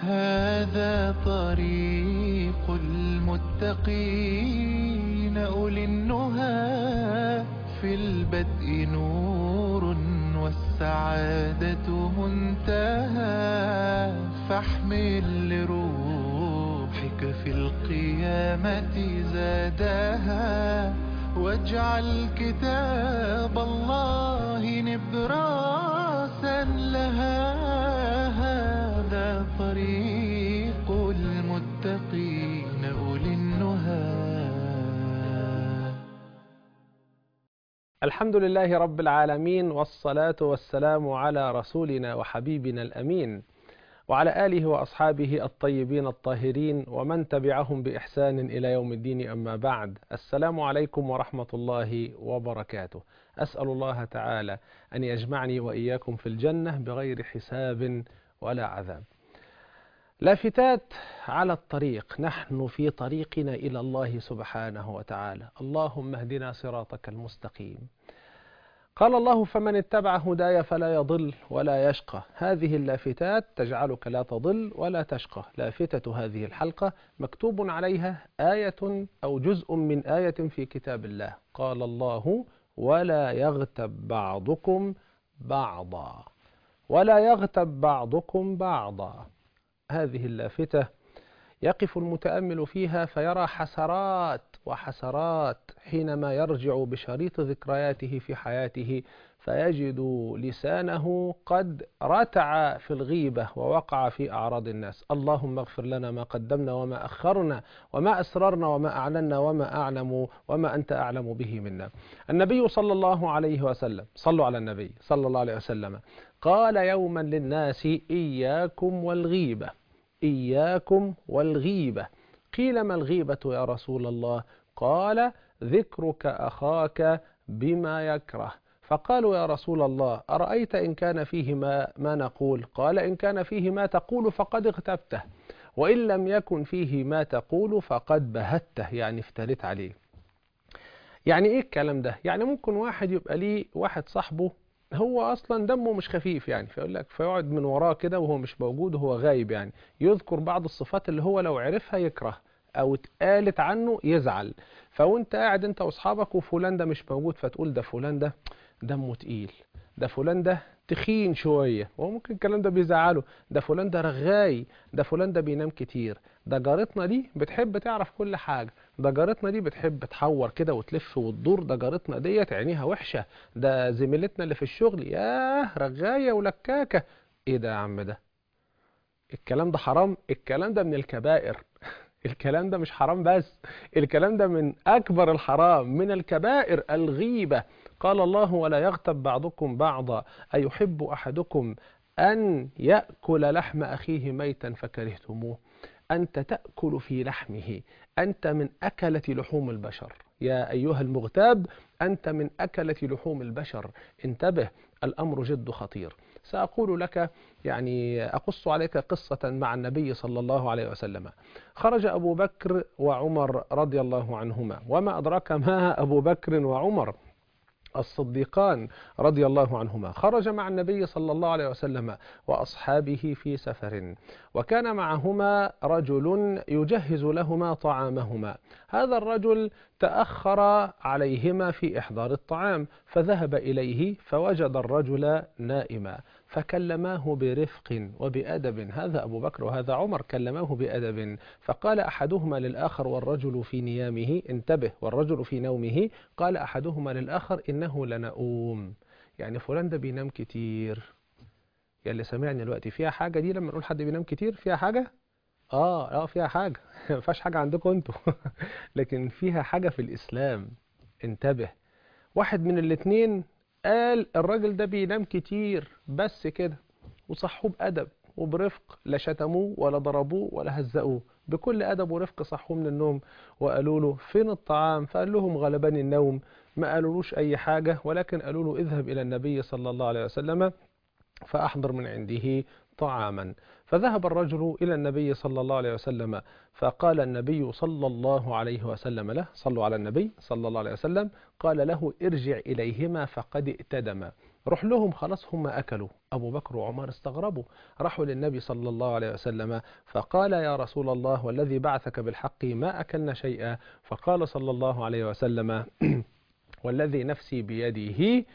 هذا طريق المتقين أولي النهى في البدء نور والسعادة منتهى فاحمل لروحك في القيامة زادها واجعل كتاب الله نبراسا لها هذا طريق المتقين أولي النهى. الحمد لله رب العالمين، والصلاة والسلام على رسولنا وحبيبنا الأمين وعلى آله وأصحابه الطيبين الطاهرين ومن تبعهم بإحسان إلى يوم الدين. أما بعد، السلام عليكم ورحمة الله وبركاته. أسأل الله تعالى أن يجمعني وإياكم في الجنة بغير حساب ولا عذاب. لافتات على الطريق، نحن في طريقنا إلى الله سبحانه وتعالى. اللهم اهدنا صراطك المستقيم. قال الله: فمن اتبع هداي فلا يضل ولا يشقى. هذه اللافتات تجعلك لا تضل ولا تشقى. لافتة هذه الحلقة مكتوب عليها آية أو جزء من آية في كتاب الله. قال الله: ولا يغتب بعضكم بعضا، ولا يغتب بعضكم بعضا. هذه اللافتة يقف المتأمل فيها فيرى حسرات وحسرات حينما يرجع بشريط ذكرياته في حياته فيجد لسانه قد رتع في الغيبة ووقع في أعراض الناس. اللهم اغفر لنا ما قدمنا وما أخرنا وما أسررنا وما أعلنا وما أعلم وما أنت أعلم به منا. النبي صلى الله عليه وسلم، صلوا على النبي صلى الله عليه وسلم، قال يوما للناس: إياكم والغيبة، إياكم والغيبة. قيل: ما الغيبة يا رسول الله؟ قال: ذكرك أخاك بما يكره. فقالوا: يا رسول الله، أرأيت إن كان فيه ما نقول؟ قال: إن كان فيه ما تقول فقد اغتبته، وإن لم يكن فيه ما تقول فقد بهته، يعني افتريت عليه. يعني إيه الكلام ده؟ يعني ممكن واحد يبقى ليه واحد صاحبه هو اصلا دمه مش خفيف، يعني فيقول لك فيقعد من وراه كده وهو مش موجود وهو غايب، يعني يذكر بعض الصفات اللي هو لو عرفها يكره او اتقالت عنه يزعل. فوانت قاعد انت واصحابك وفلان ده مش موجود فتقول ده فلان ده دمه تقيل، ده فلان ده تخين شوية، وهو ممكن الكلام ده بيزعله، ده فلان ده رغاي، ده فلان ده بينام كتير، ده جارتنا دي بتحب تعرف كل حاجة، ده جارتنا دي بتحب تحور كده وتلف وتدور، ده جارتنا ديت عينيها وحشة، ده زميلتنا اللي في الشغل ياه رغاية ولكاكة. ايه ده يا عم؟ ده الكلام ده حرام، الكلام ده من الكبائر. الكلام ده مش حرام بس، الكلام ده من أكبر الحرام، من الكبائر الغيبة. قال الله: ولا يغتب بعضكم بعضا أيحب أحدكم أن يأكل لحم أخيه ميتا فكرهتموه. أنت تأكل في لحمه، أنت من أكلة لحوم البشر يا أيها المغتاب، أنت من أكلة لحوم البشر. انتبه، الأمر جد خطير. سأقول لك، يعني أقص عليك قصة مع النبي صلى الله عليه وسلم. خرج أبو بكر وعمر رضي الله عنهما، وما أدراك ما أبو بكر وعمر الصديقان رضي الله عنهما. خرج مع النبي صلى الله عليه وسلم وأصحابه في سفر، وكان معهما رجل يجهز لهما طعامهما. هذا الرجل تأخر عليهما في إحضار الطعام، فذهب إليه فوجد الرجل نائما، فكلماه برفق وبأدب. هذا أبو بكر وهذا عمر، كلماه بأدب. فقال أحدهما للآخر والرجل في نيامه، انتبه، والرجل في نومه، قال أحدهما للآخر: إنه لنؤوم. يعني فلان ده بينام كتير. يا اللي سمعني دلوقتي، فيها حاجة دي لما نقول حد بينام كتير؟ فيها حاجة؟ فيها حاجة. ما فيهاش حاجة عندكم انتوا. لكن فيها حاجة في الإسلام. انتبه، واحد من الاتنين قال الراجل ده بينام كتير بس كده، وصحوه بأدب وبرفق، لا شتموه ولا ضربوه ولا هزقوه، بكل أدب ورفق صحوه من النوم وقالوا له: فين الطعام؟ فقال لهم: غلبني النوم. ما قالولوش أي حاجة، ولكن قالوا له: اذهب إلى النبي صلى الله عليه وسلم فأحضر من عنده طعاما. فذهب الرجل إلى النبي صلى الله عليه وسلم، فقال النبي صلى الله عليه وسلم له: صلوا على النبي صلى الله عليه وسلم، قال له: ارجع إليهما فقد ائتدما. روح لهم خلاص هم أكلوا. أبو بكر وعمر استغربوا، راحوا للنبي صلى الله عليه وسلم فقال يا رسول الله والذي بعثك بالحق ما أكلنا شيئا. فقال صلى الله عليه وسلم والذي نفسي بيده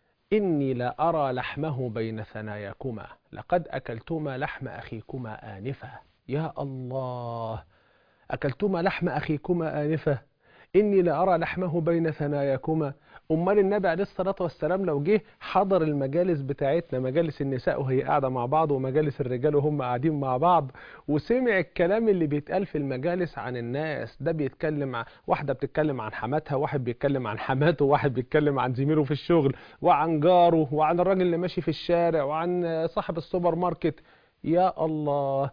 إني لا أرى لحمه بين ثناياكما لقد أكلتما لحم أخيكما آنفا. يا الله، أكلتما لحم أخيكما آنفا، إني لأرى لحمه بين ثناياكما. أمال النبي عليه الصلاة والسلام لو جه حضر المجالس بتاعتنا، مجالس النساء وهي قاعدة مع بعض ومجالس الرجال وهم قاعدين مع بعض، وسمع الكلام اللي بيتقال في المجالس عن الناس، ده بيتكلم عن واحدة بتتكلم عن حماتها، واحد بيتكلم عن حماته، واحد بيتكلم عن زميله في الشغل وعن جاره وعن الراجل اللي ماشي في الشارع وعن صاحب السوبر ماركت، يا الله،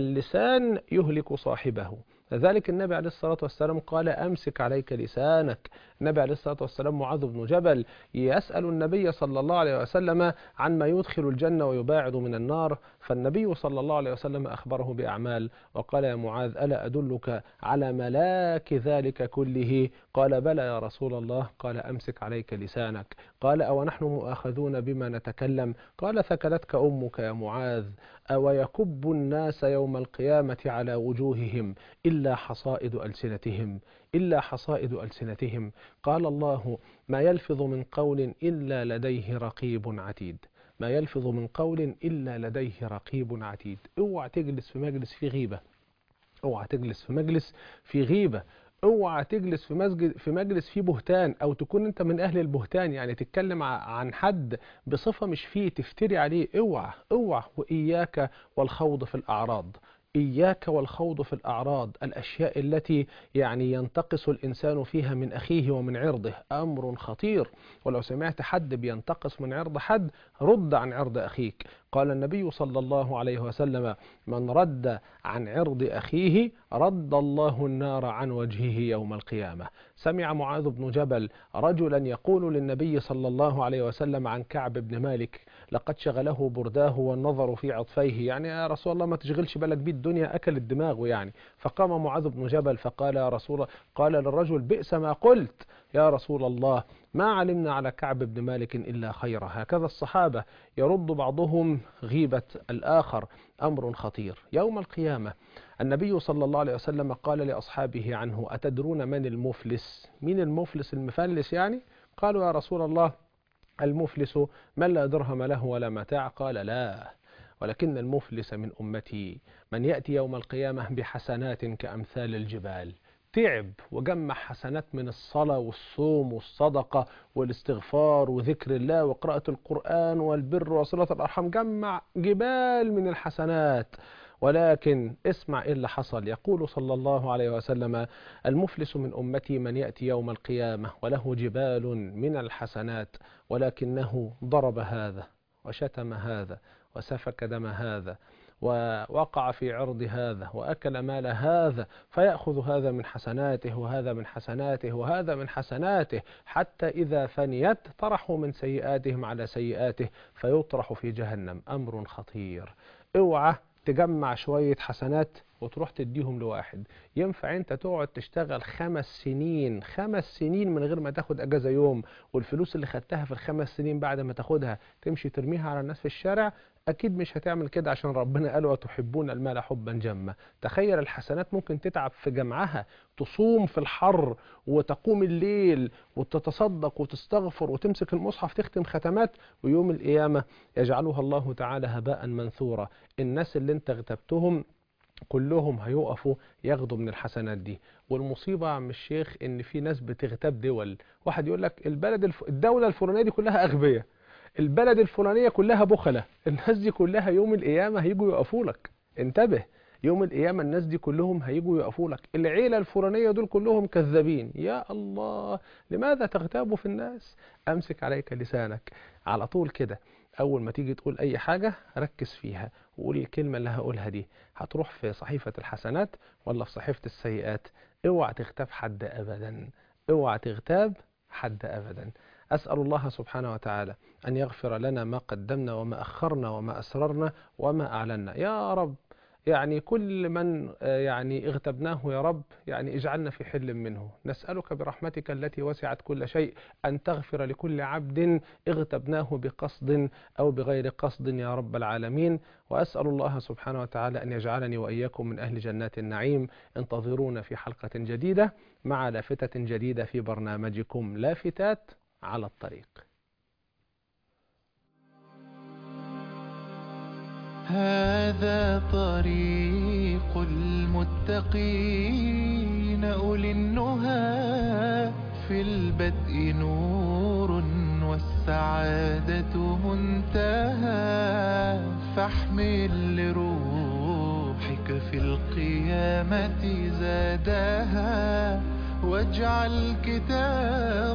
اللسان يهلك صاحبه. لذلك النبي عليه الصلاة والسلام قال أمسك عليك لسانك. النبي عليه الصلاة والسلام معاذ بن جبل يسأل النبي صلى الله عليه وسلم عن ما يدخل الجنة ويباعد من النار، فالنبي صلى الله عليه وسلم أخبره بأعمال وقال يا معاذ ألا أدلك على ملاك ذلك كله؟ قال بلى يا رسول الله. قال أمسك عليك لسانك. قال أو نحن مؤاخذون بما نتكلم؟ قال ثكلتك أمك يا معاذ. أو يكب الناس يوم القيامة على وجوههم إلا حصائد ألسنتهم، إلا حصائد ألسنتهم. قال الله ما يلفظ من قول إلا لديه رقيب عتيد، ما يلفظ من قول إلا لديه رقيب عتيد. اوعى تجلس في مجلس فيه غيبة، اوعى تجلس في مجلس فيه غيبة، اوعى تجلس في مجلس فيه بهتان، او تكون انت من اهل البهتان، يعني تتكلم عن حد بصفة مش فيه، تفتري عليه. اوعى اوعى. واياك والخوض في الاعراض، إياك والخوض في الأعراض، الأشياء التي يعني ينتقص الإنسان فيها من أخيه ومن عرضه أمر خطير. ولو سمعت حد بينتقص من عرض حد رد عن عرض أخيك. قال النبي صلى الله عليه وسلم من رد عن عرض أخيه رد الله النار عن وجهه يوم القيامة. سمع معاذ بن جبل رجلا يقول للنبي صلى الله عليه وسلم عن كعب بن مالك لقد شغله برداه والنظر في عطفيه، يعني يا رسول الله ما تشغلش بالك بيه، الدنيا أكلت دماغه يعني. فقام معاذ بن جبل فقال يا رسول الله، قال للرجل بئس ما قلت يا رسول الله، ما علمنا على كعب بن مالك إلا خيرا. هكذا الصحابة يرد بعضهم غيبة الآخر، أمر خطير. يوم القيامة النبي صلى الله عليه وسلم قال لأصحابه عنه أتدرون من المفلس؟ مين المفلس المفلس يعني؟ قالوا يا رسول الله المفلس من لا درهم له ولا متاع. قال لا، ولكن المفلس من أمتي من يأتي يوم القيامة بحسنات كأمثال الجبال، تعب وجمع حسنات من الصلاة والصوم والصدقة والاستغفار وذكر الله وقراءة القرآن والبر وصلة الأرحام، جمع جبال من الحسنات، ولكن اسمع إيه اللي حصل. يقول صلى الله عليه وسلم المفلس من أمتي من يأتي يوم القيامة وله جبال من الحسنات ولكنه ضرب هذا وشتم هذا وسفك دم هذا ووقع في عرض هذا وأكل مال هذا، فيأخذ هذا من حسناته وهذا من حسناته وهذا من حسناته، حتى إذا فنيت طرحوا من سيئاتهم على سيئاته فيطرح في جهنم. أمر خطير. اوعى تجمع شوية حسنات وتروح تديهم لواحد. ينفع انت تقعد تشتغل 5 سنين من غير ما تاخد اجازة يوم، والفلوس اللي خدتها في ال5 سنين بعد ما تاخدها تمشي ترميها على الناس في الشارع؟ اكيد مش هتعمل كده، عشان ربنا قال وتحبون المال حبا جما. تخيل الحسنات ممكن تتعب في جمعها، تصوم في الحر وتقوم الليل وتتصدق وتستغفر وتمسك المصحف تختم ختمات، ويوم القيامة يجعلها الله تعالى هباء منثورا. الناس اللي انت اغتبتهم كلهم هيقفوا ياخدوا من الحسنات دي. والمصيبة يا عم الشيخ ان في ناس بتغتاب دول. واحد يقول لك الدولة الفلانية دي كلها اغبياء، البلد الفلانية كلها بخلة. الناس دي كلها يوم القيامة هيجوا يقفوا لك. انتبه، يوم القيامة الناس دي كلهم هيجوا يقفوا لك. العيلة الفلانية دول كلهم كذابين. يا الله، لماذا تغتابوا في الناس؟ امسك عليك لسانك على طول كده. اول ما تيجي تقول اي حاجة ركز فيها وقول الكلمة اللي هقولها دي هتروح في صحيفة الحسنات ولا في صحيفة السيئات. اوعى تغتاب حد ابدا، اوعى تغتاب حد ابدا. أسأل الله سبحانه وتعالى أن يغفر لنا ما قدمنا وما أخرنا وما أسررنا وما أعلنا. يا رب يعني كل من يعني اغتبناه يا رب يعني اجعلنا في حل منه. نسألك برحمتك التي وسعت كل شيء أن تغفر لكل عبد اغتبناه بقصد أو بغير قصد يا رب العالمين. وأسأل الله سبحانه وتعالى أن يجعلني وإياكم من أهل جنات النعيم. انتظرونا في حلقة جديدة مع لافتة جديدة في برنامجكم لافتات على الطريق. هذا طريق المتقين أولي النهى، في البدء نور والسعادة منتهى. فاحمل لروحك في القيامة زادها، واجعل كتاب